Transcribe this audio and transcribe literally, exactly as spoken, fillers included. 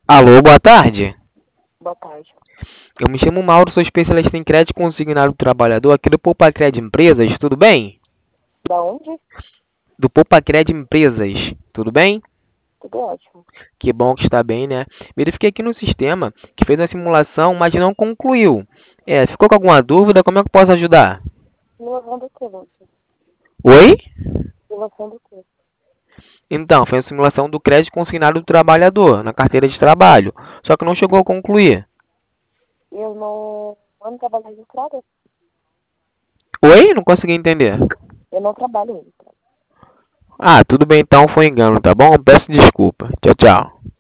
Alô, boa tarde. Boa tarde. Eu me chamo Mauro, sou especialista em crédito consignado do trabalhador aqui do Poupacred Empresas, tudo bem? Da onde? Do Poupacred Empresas, tudo bem? Tudo ótimo. Que bom que está bem, né? Verifiquei aqui no sistema que fez uma simulação, mas não concluiu. É, ficou com alguma dúvida? Como é que eu posso ajudar? Simulação do que, Lúcia? Oi? Simulação do que? Então, foi uma simulação do crédito consignado do trabalhador, na carteira de trabalho, só que não chegou a concluir. Eu não ando trabalhando em estrada. Oi? Não consegui entender. Eu não trabalho em estrada. Ah, tudo bem então, foi engano, tá bom? Peço desculpa. Tchau, tchau.